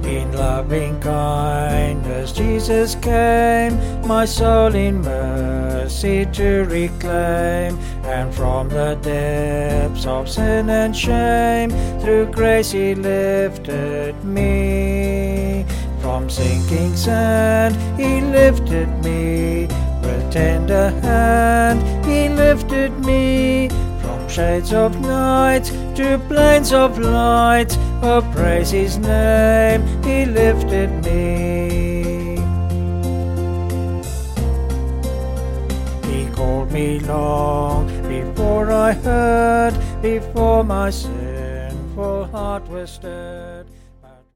In loving kindness Jesus came, my soul in mercy to reclaim, and from the depths of sin and shame, through grace He lifted me. From sinking sand He lifted me, with tender hand He lifted me. From shades of night to plains of light, oh praise His name, He lifted me. He called me long before I heard, before my sinful heart was stirred.